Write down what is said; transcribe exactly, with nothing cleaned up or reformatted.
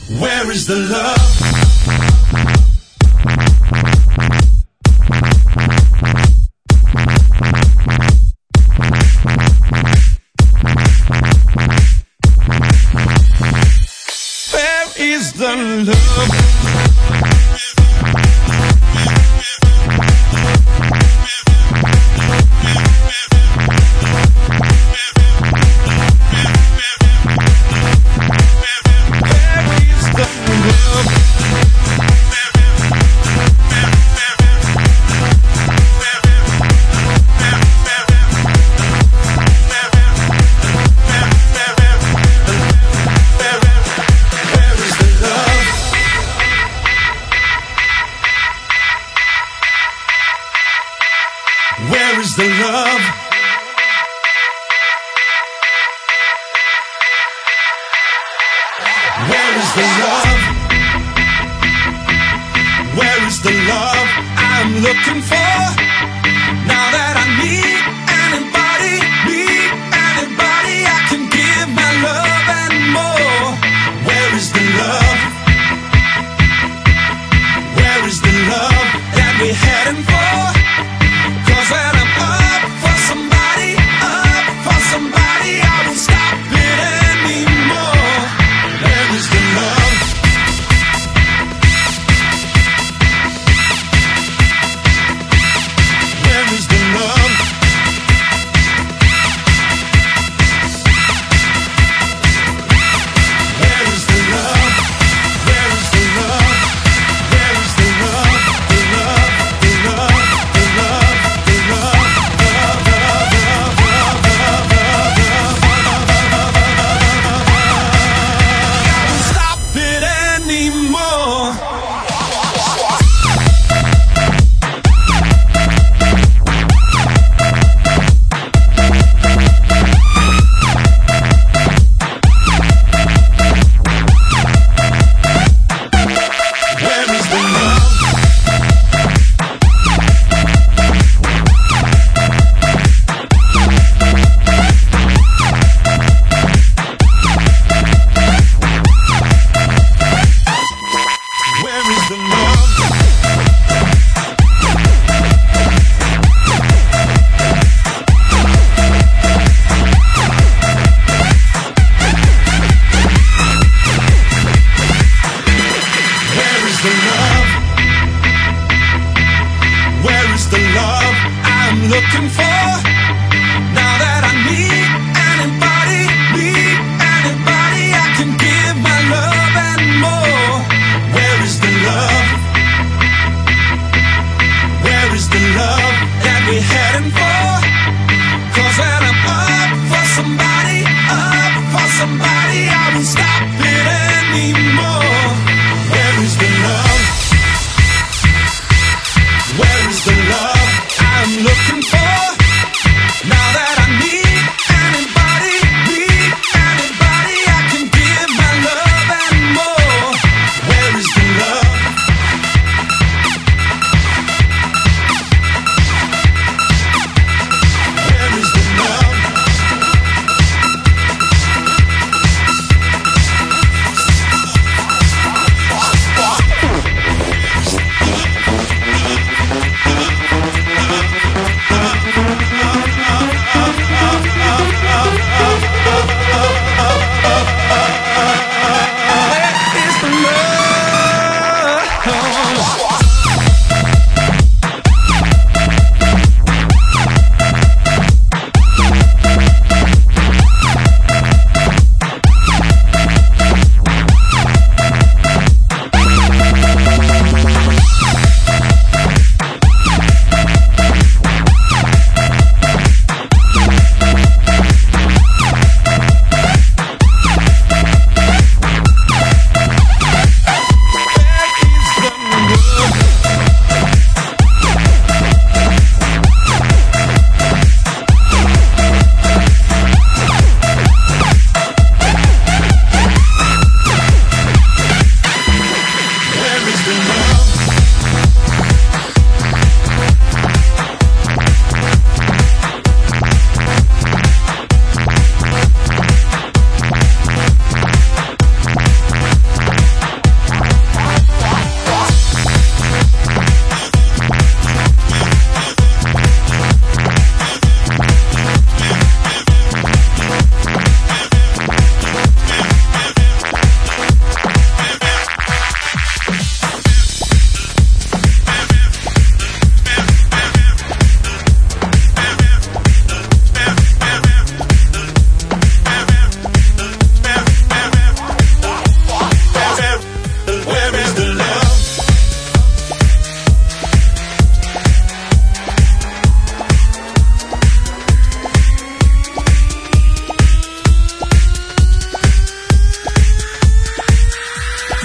Where is the love? Where is the love? Where is the love? Where is the love? Where is the love I'm looking for? Now that I need anybody, need anybody I can give my love and more. Where is the love? Where is the love that we're heading for? When I'm up for somebody, up for somebody, I won't stop it anymore. Where is the love? Where is the love? Where is the love? Where is the love? Where is the love? The love, the love, the love. Looking for, now that I need anybody, need anybody I can give my love and more. Where is the love? Where is the love that we're heading for? Cause when I'm up for somebody, up for somebody, I won't stop it.